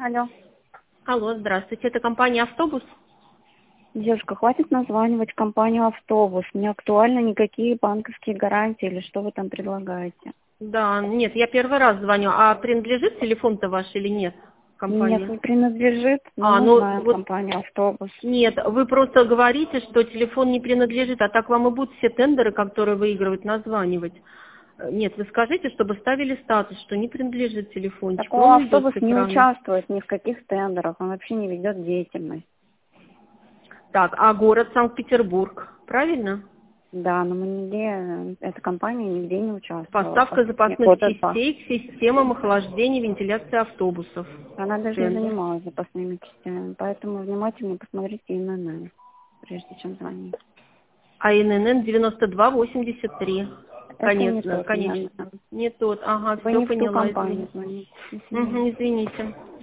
Алло. Алло, здравствуйте. Это компания «Автобус»? Девушка, хватит названивать компанию «Автобус». Не актуальны никакие банковские гарантии или что вы там предлагаете. Да, нет, я первый раз звоню. А принадлежит телефон-то ваш или нет Нет, компании? не принадлежит, но мы Ну знаем вот компанию «Автобус». нет, вы просто говорите, что телефон не принадлежит, а так вам и будут все тендеры, которые выигрывают, названивать. Нет, вы скажите, чтобы ставили статус, что не принадлежит телефончик. Такого Он идет «Автобус» с не экрана. участвует ни в каких тендерах, он вообще не ведет деятельность. Так, а город Санкт-Петербург, правильно? Да, но мы нигде, эта компания нигде не участвовала. Поставка запасных Вот это. частей к системам охлаждения и вентиляции автобусов. Она даже не Тендер. занималась запасными частями, поэтому внимательно посмотрите ИНН, прежде чем звонить. А ИНН 9283. Это не тот Конечно. ИНН. Не тот. Ага, Вы все не в ту поняла, компанию извините. звоните. До свидания. Извините.